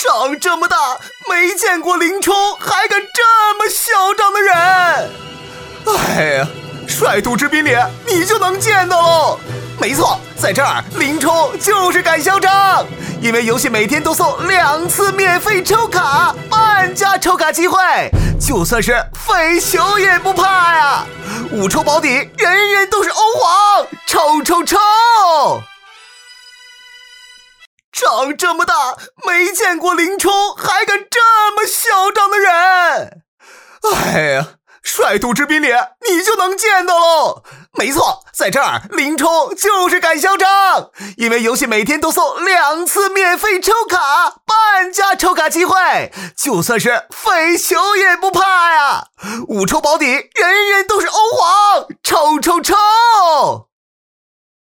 长这么大没见过林冲还敢这么嚣张的人。哎呀，率土之滨里你就能见到喽。没错，在这儿林冲就是敢嚣张，因为游戏每天都送2次免费抽卡，半价抽卡机会，就算是废球也不怕呀。5抽保底，人人都是欧皇，抽抽抽！长这么大没见过林冲还敢这么嚣张的人。哎呀，率土之滨里你就能见到喽。没错，在这儿林冲就是敢嚣张，因为游戏每天都送2次免费抽卡，半价抽卡机会，就算是废球也不怕呀。5抽保底，人人都是欧皇，抽抽抽！